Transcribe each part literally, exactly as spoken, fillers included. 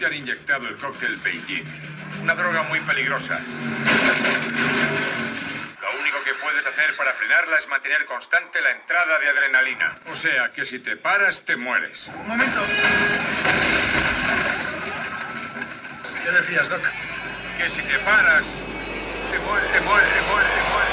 te han inyectado el cóctel Beijing. Una droga muy peligrosa. Lo único que puedes hacer para frenarla es mantener constante la entrada de adrenalina. O sea, que si te paras, te mueres. Un momento. ¿Qué decías, Doc? Que si te paras, te mueres, te mueres, te mueres, te mueres.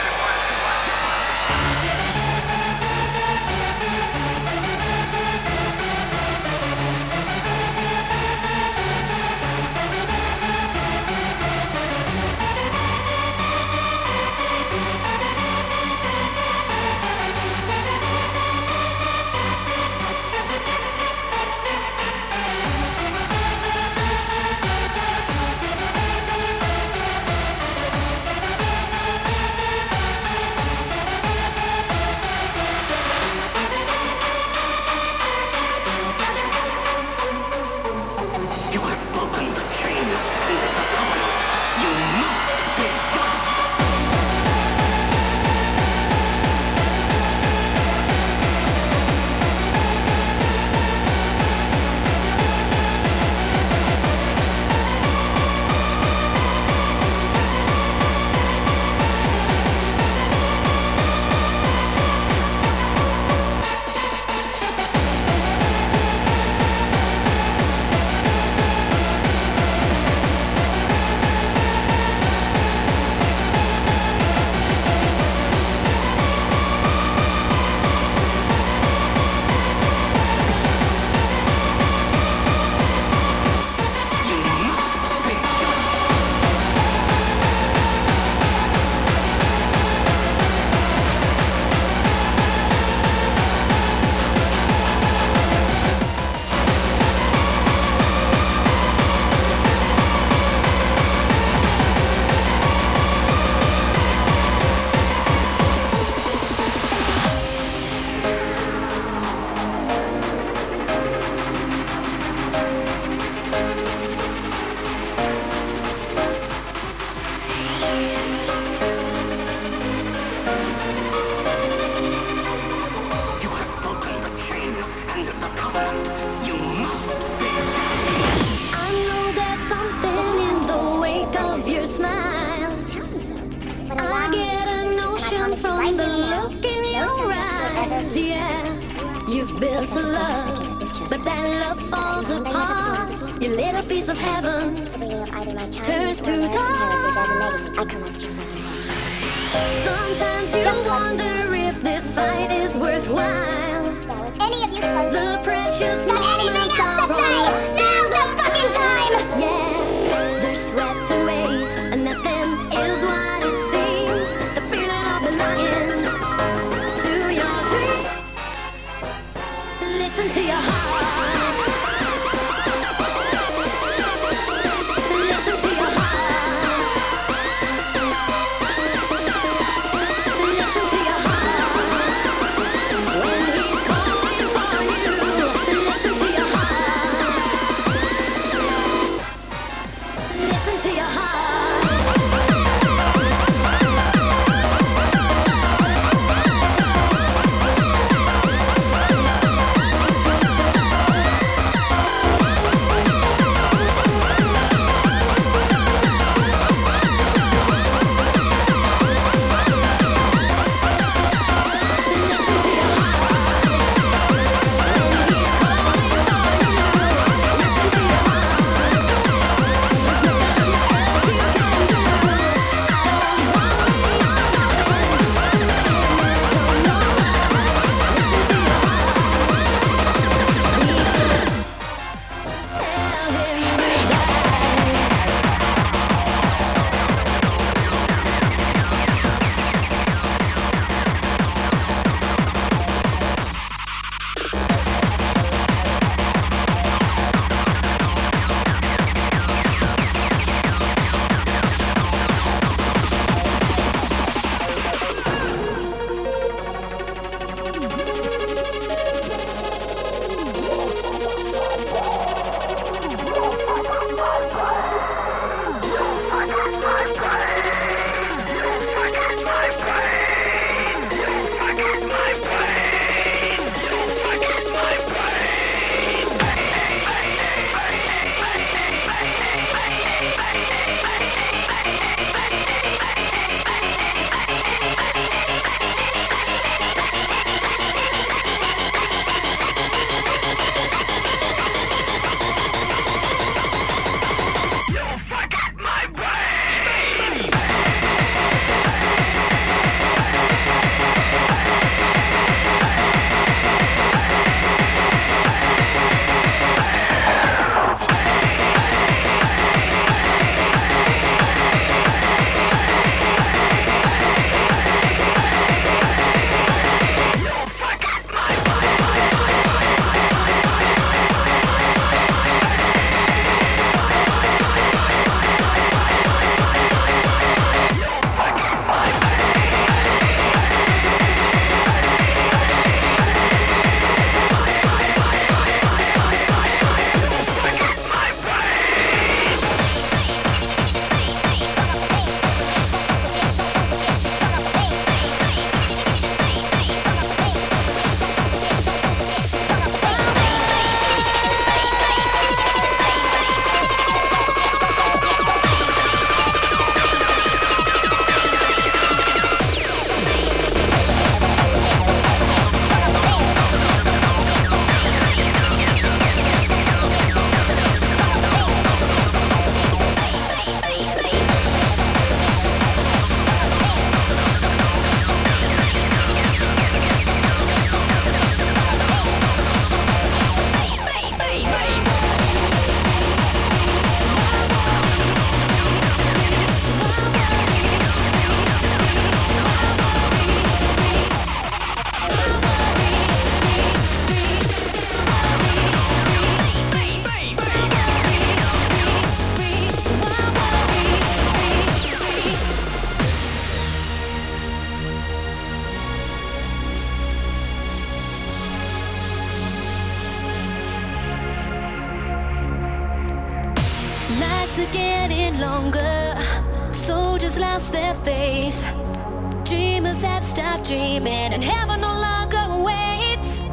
nights are getting longer. Soldiers lost their faith. Dreamers have stopped dreaming, and heaven no longer waits.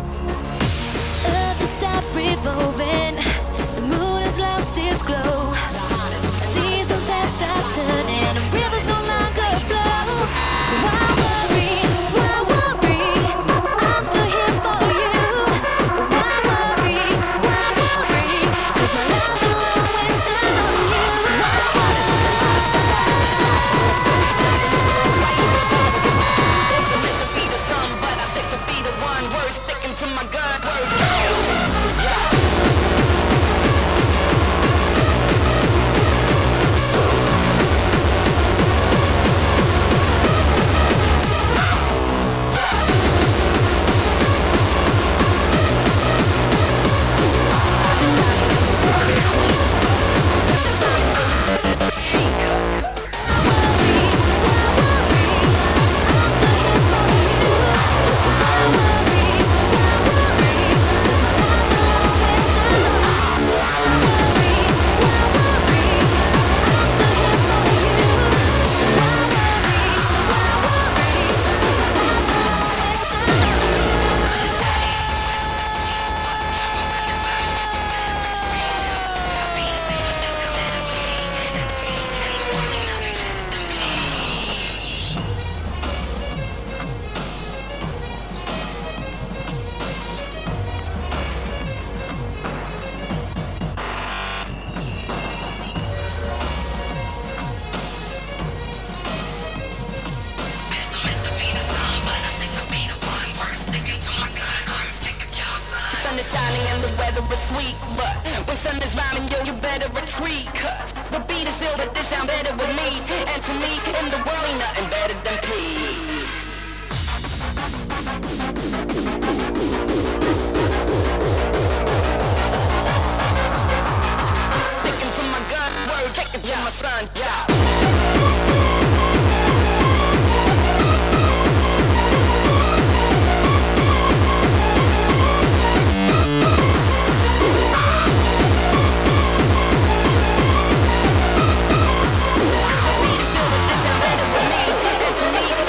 Earth has stopped revolving. The moon has lost its glow. Seasons have stopped turning, and rivers no longer flow. Why worry? Why worry? I'm still here for you. Why worry? Why worry? 'Cause my love will always shine on you. To me,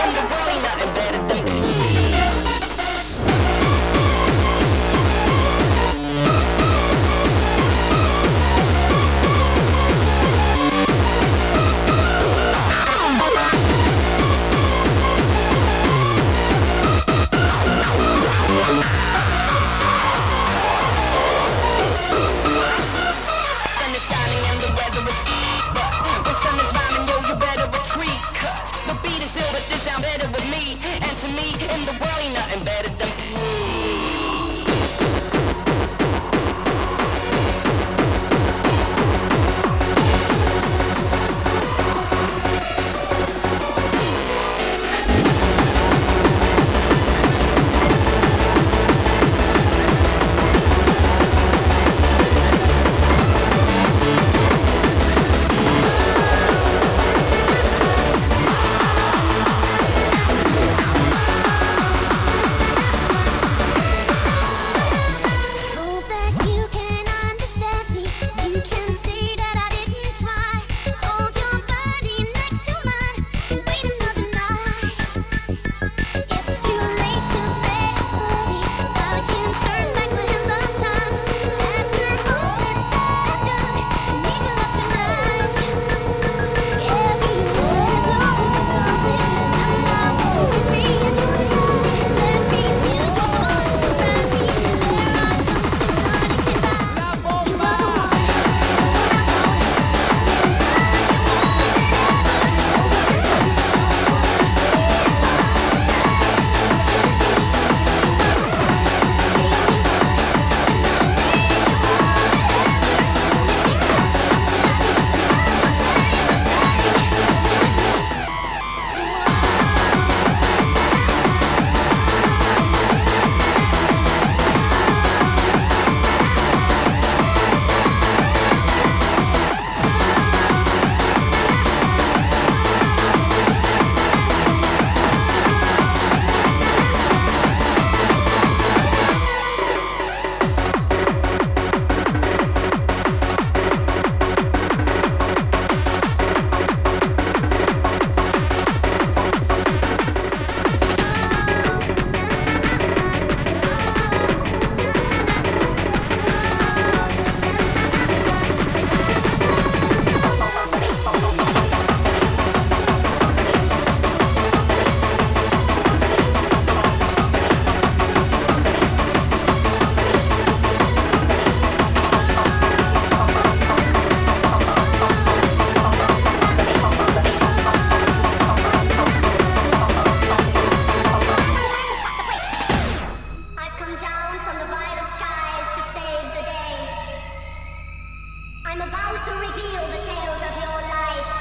to reveal the tales of your life.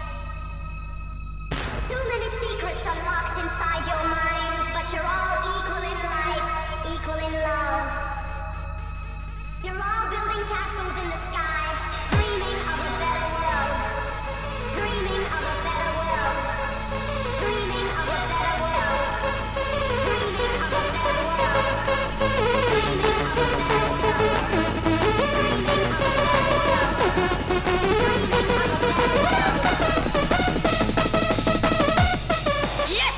Too many secrets are locked inside your minds, but you're all equal in life, equal in love. You're all building castles in the sky, dreaming of a better world. Dreaming of a better world. Dreaming of a better world. Dreaming of a better world. Dreaming of a better world. Dreaming of a better world. Dreaming of a better world. Yes!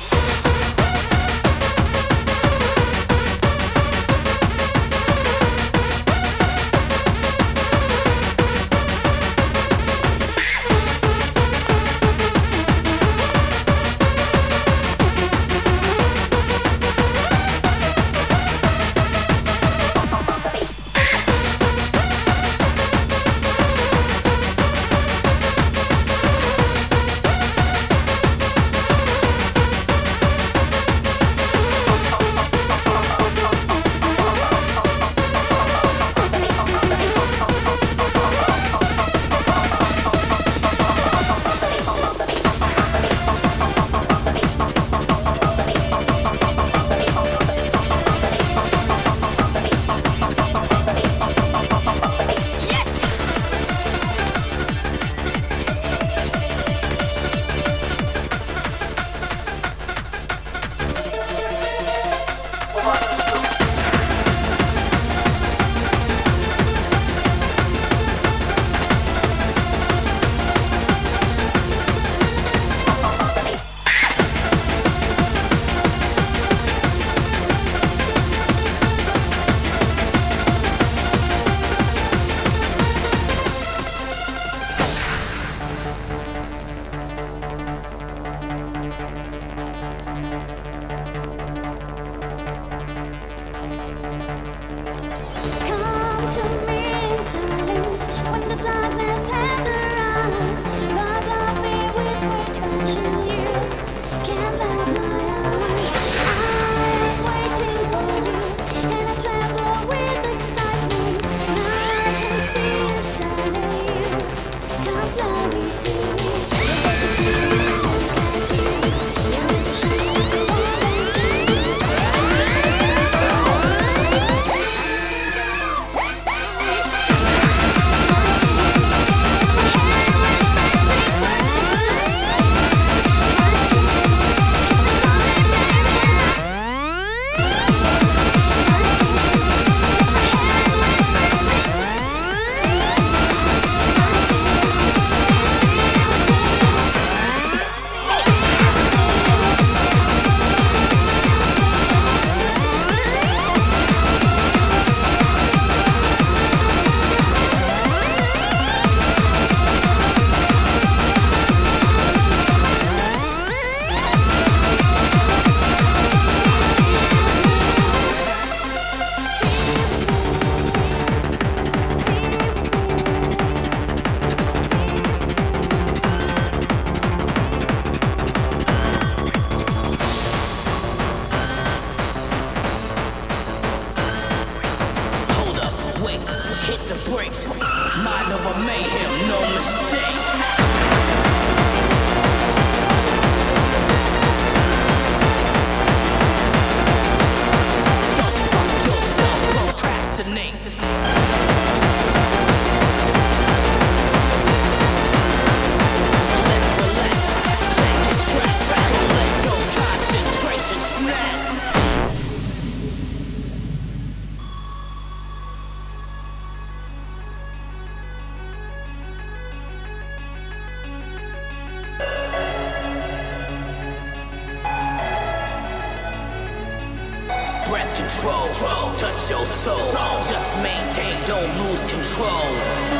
Control, touch your soul. Just maintain, don't lose control.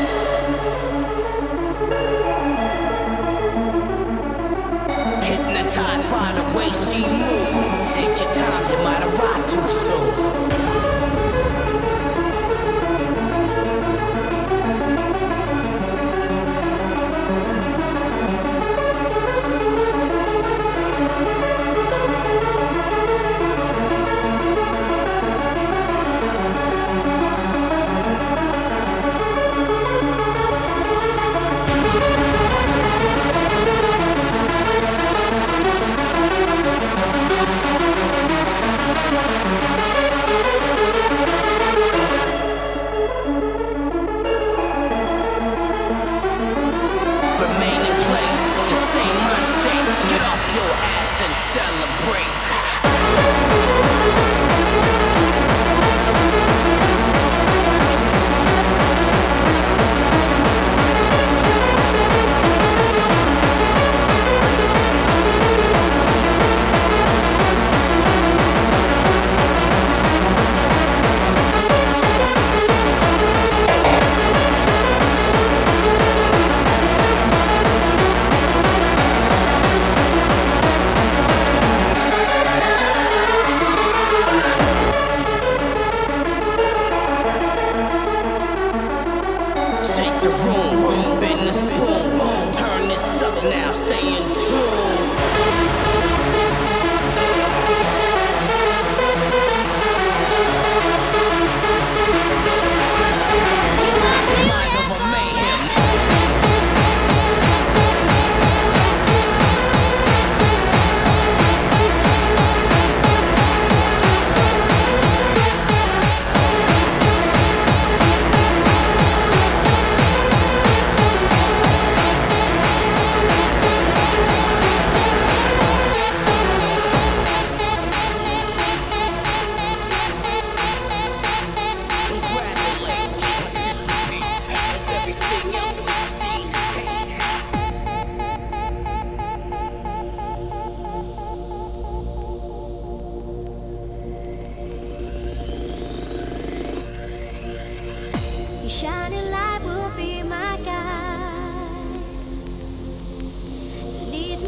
Hypnotized by the way she moves. Take your time, you might arrive too soon.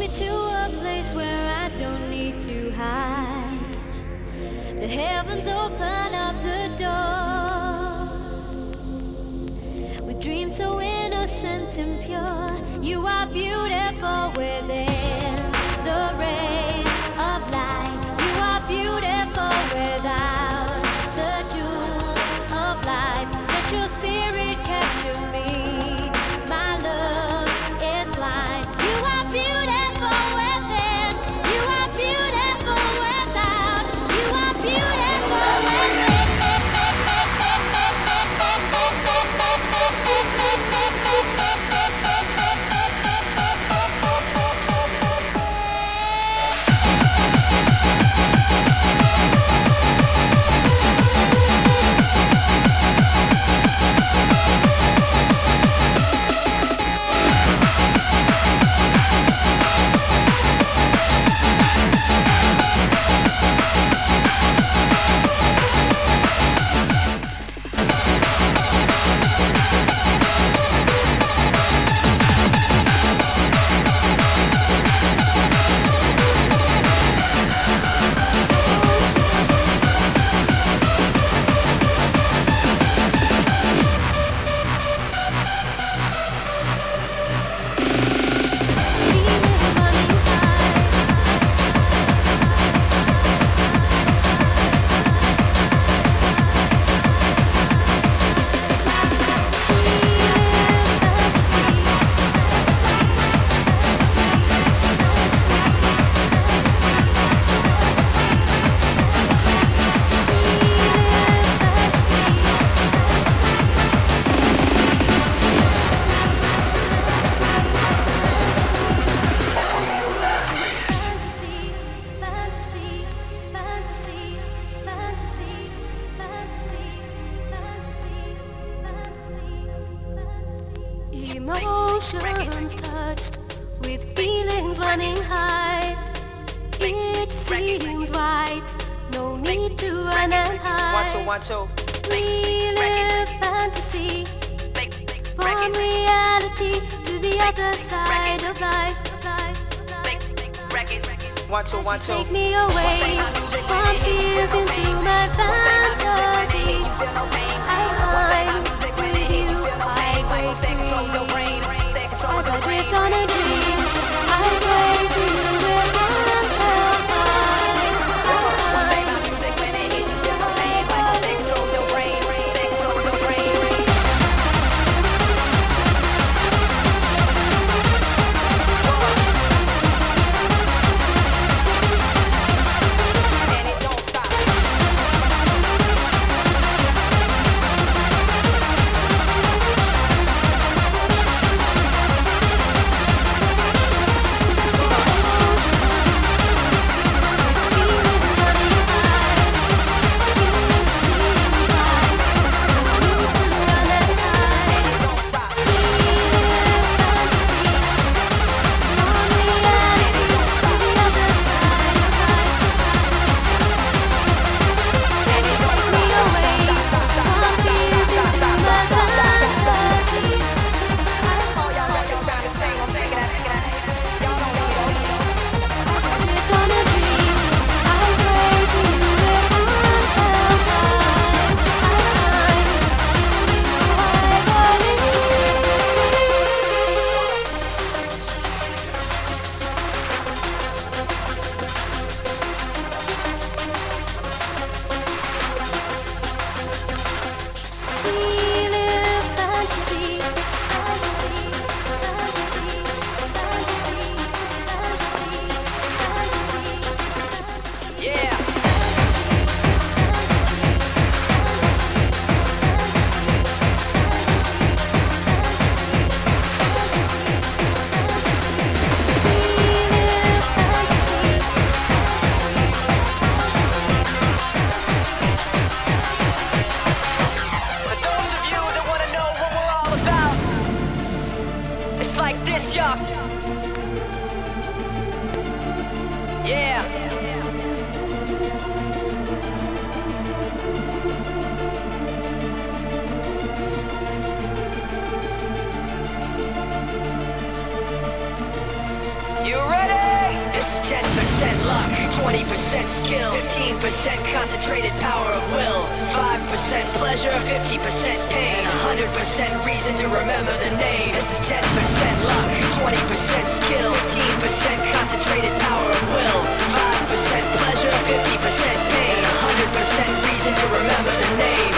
to a place where I don't need to hide. The heavens open up the door. With dreams so innocent and pure, you are beautiful within the rays of light. You are beautiful without the jewels of life. Let your spirit capture me. My love is blind. You are beautiful within. You are beautiful without. You are beautiful within. Emotions touched with feelings running high. It seems right, no need to run and hide. One, two, one, two. We live fantasy from reality to the other side of life. One, two, one, two. Take me away from fears into my fantasy. I'm with you, I break free. As I drift on a dream, I pray to you with hands held high. You ready? ten percent luck, twenty percent skill, fifteen percent concentrated power of will, five percent pleasure, fifty percent pain, one hundred percent reason to remember the name. This is ten percent luck, twenty percent skill, fifteen percent concentrated power of will, five percent pleasure, fifty percent pain, one hundred percent reason to remember the name.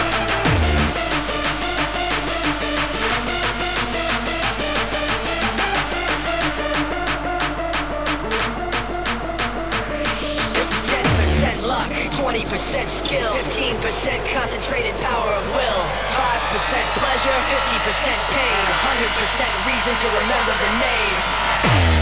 twenty percent skill, fifteen percent concentrated power of will, five percent pleasure, fifty percent pain, one hundred percent reason to remember the name.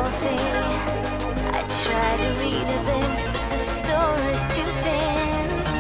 Coffee. I try to read a bit, but the story's too thin.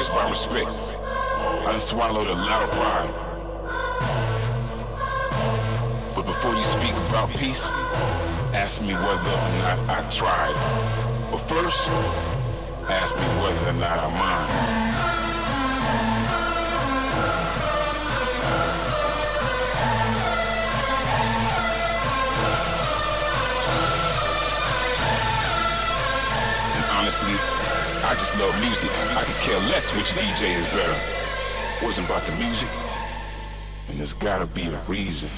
always about respect. I done swallowed a lot of pride. But before you speak about peace, ask me whether or not I tried. But first, ask me whether or not I mind. Honestly, I just love music. I could care less which D J is better. Wasn't about the music, and there's gotta be a reason.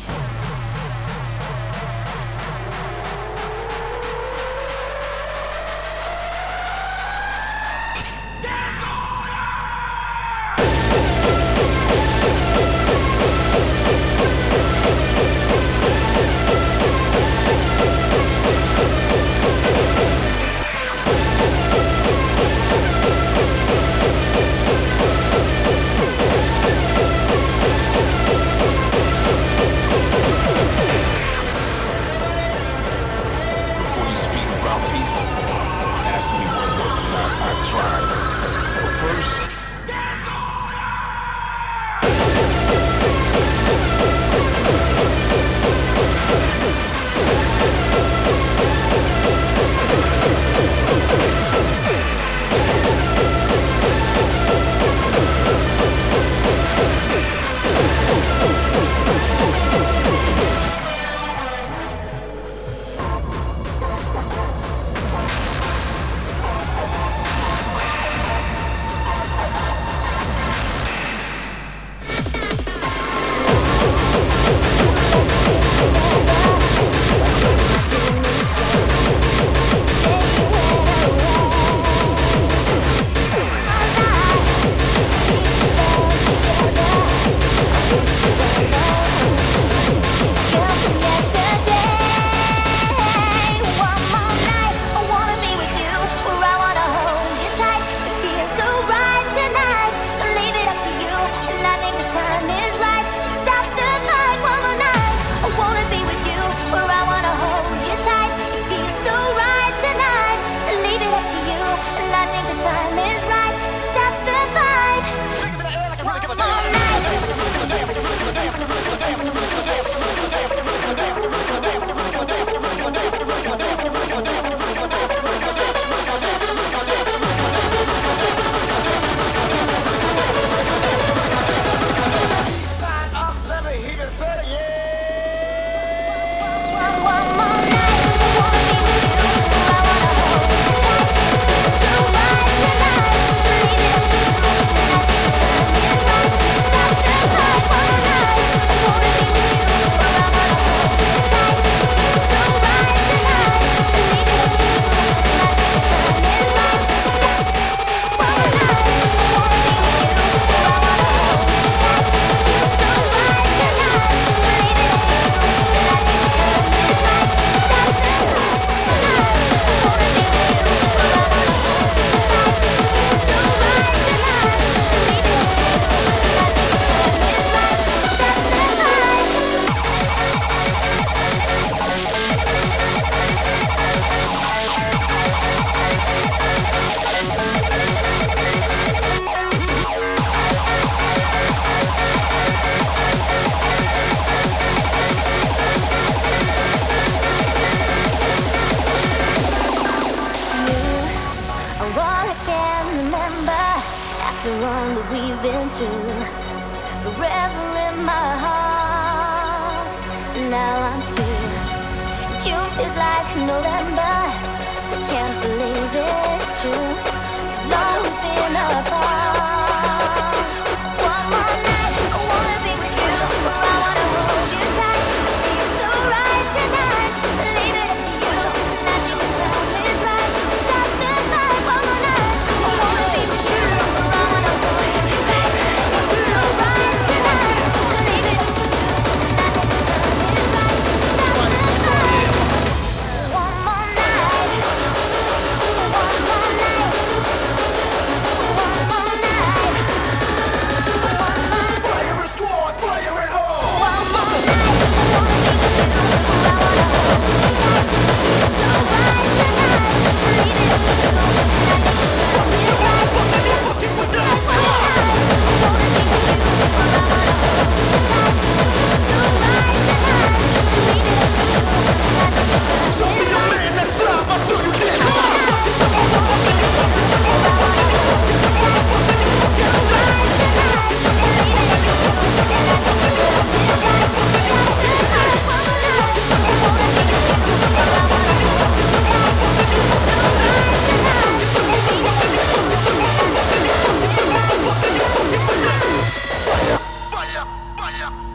One more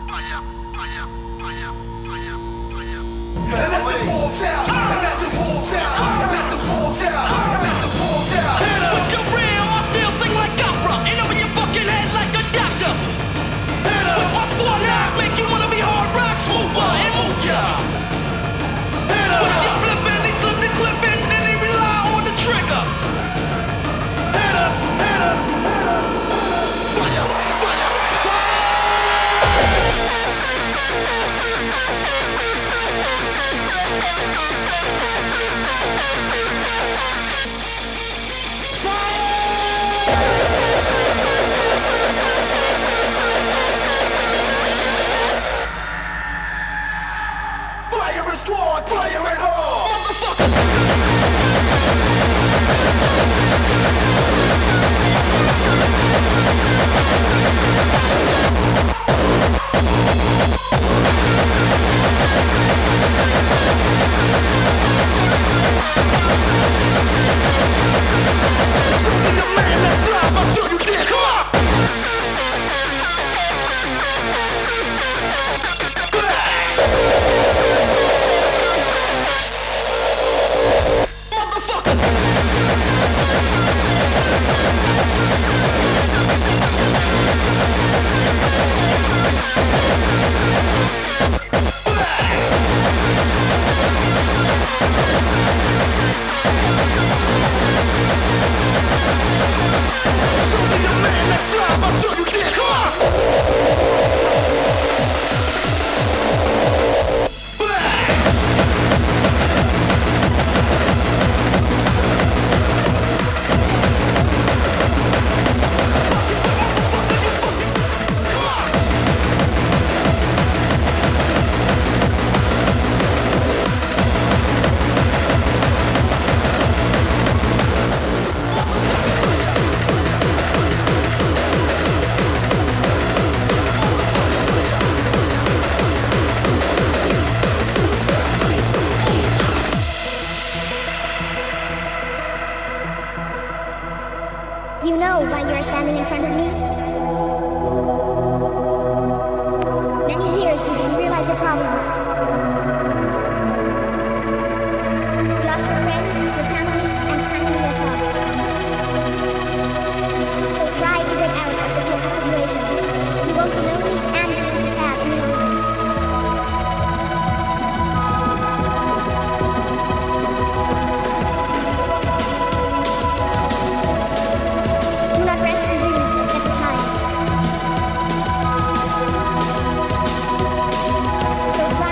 You know why you're standing in front of me? Many years you didn't realize your problems. You lost your friends, your family, and finally yourself. So try to get out of this hopeless situation. You won't be lonely and you won't be sad any longer. Do not rest and dream, but get tired. So try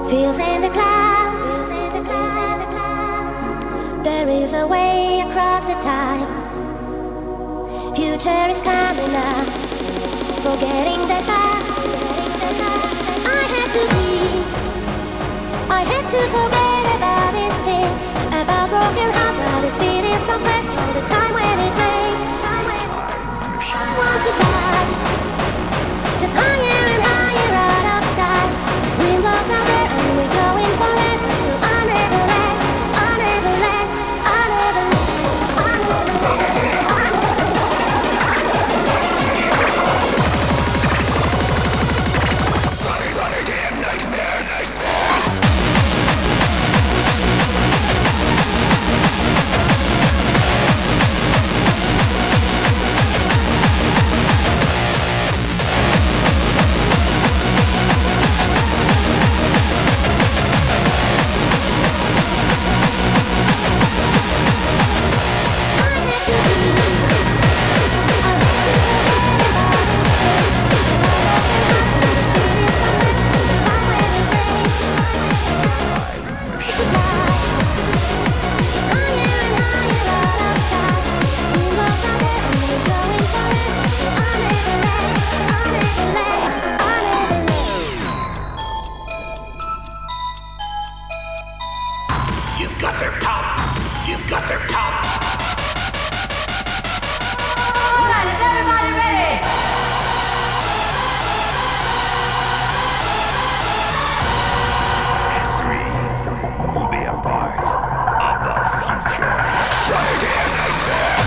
feels in the clouds. There is a way across the time. Future is coming up, forgetting the past. I have to be, I have to forget about these things, about broken heart that is beating so fast all the time when it rains. I want to fly, just higher and higher out of style. Windows out there and we're going forever to I never let, I never let, I never let, I never let, I Running, running, damn nightmare, nightmare. You've got their pop. You've got their pop. Alright, is everybody ready? History will be a part of the future. Running, damn nightmare.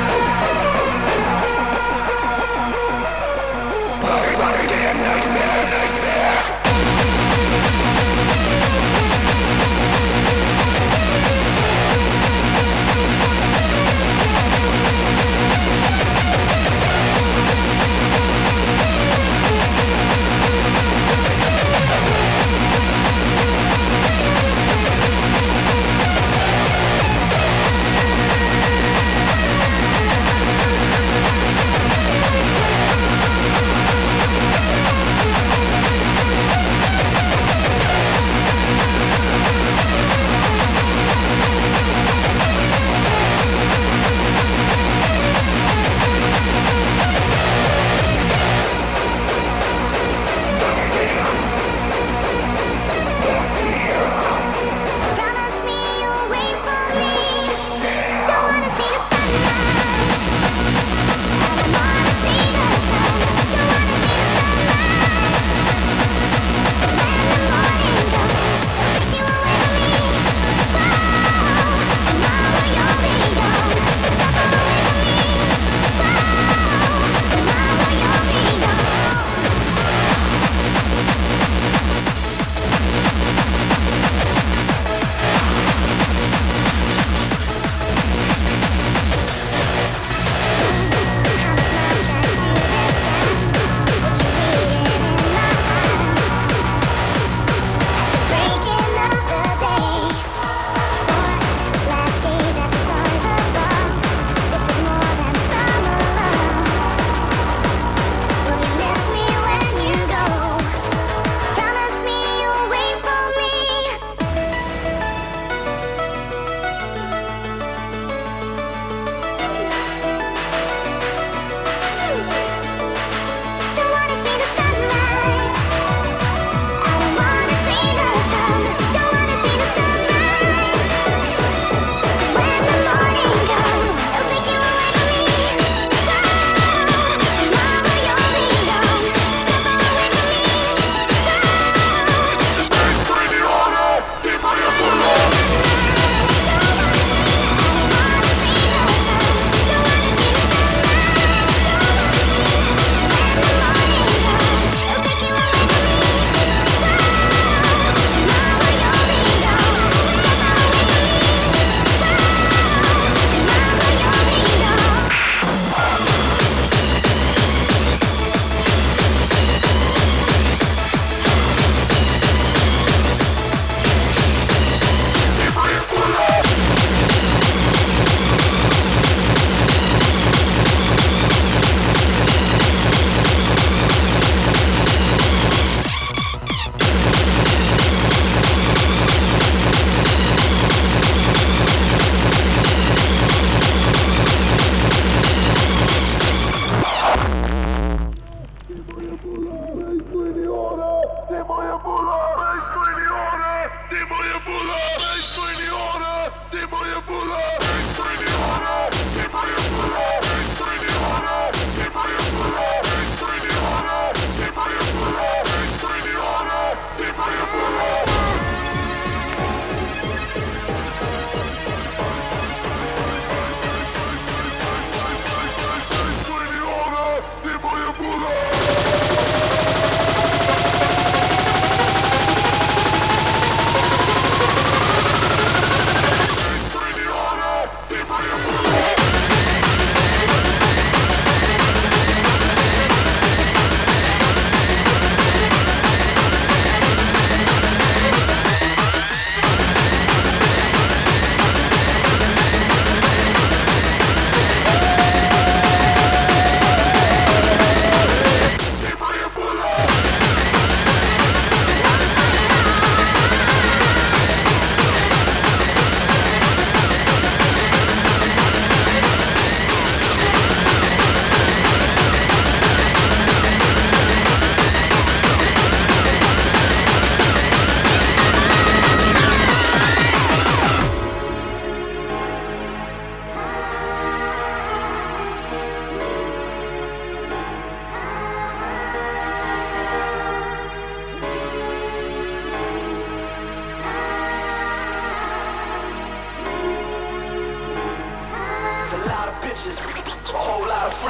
Nightmare.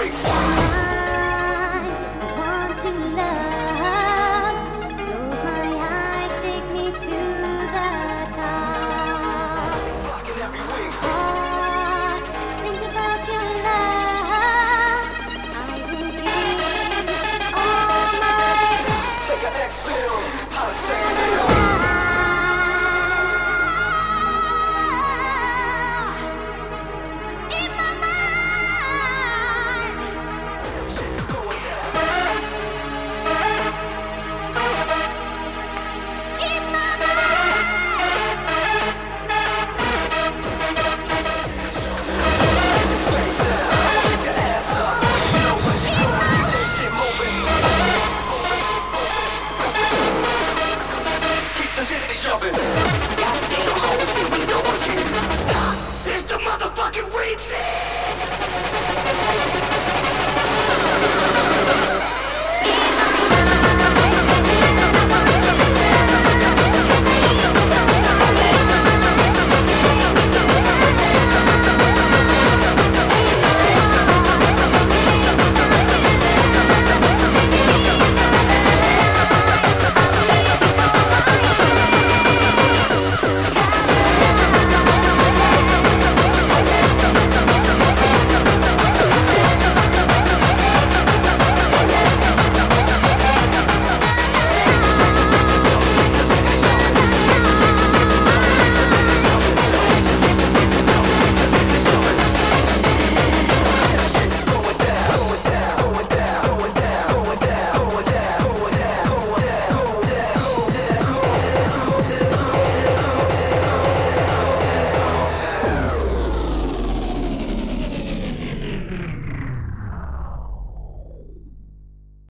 breaks.